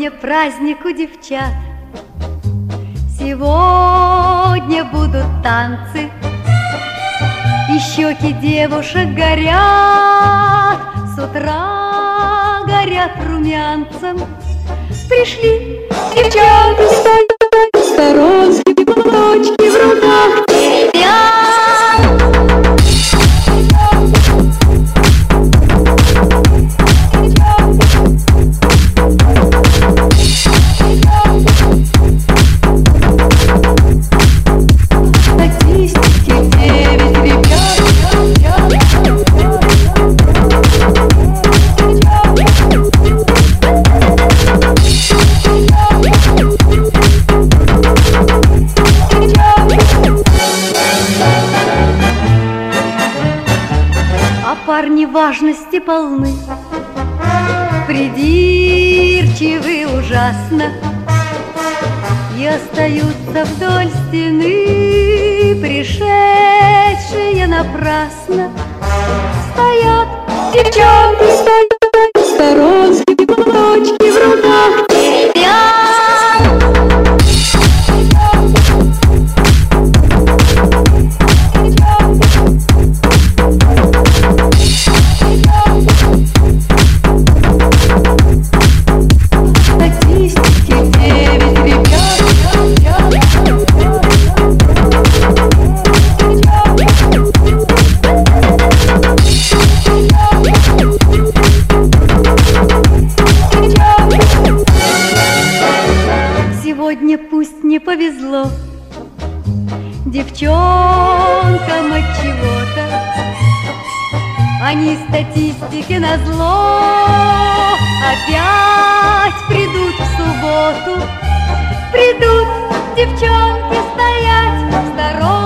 Сегодня праздник у девчат, сегодня будут танцы, и щеки девушек горят, с утра горят румянцем. Пришли девчонки, стоят сторонки, платочки в руках теребят. Парни важности полны, придирчивы ужасно, и остаются вдоль стены, пришедшие напрасно. Стоят девчонки, стоят сторонки, платочки в руках теребят. Сегодня пусть не повезло девчонкам от чего-то, они статистике назло опять придут в субботу. Придут девчонки стоять в сторонке.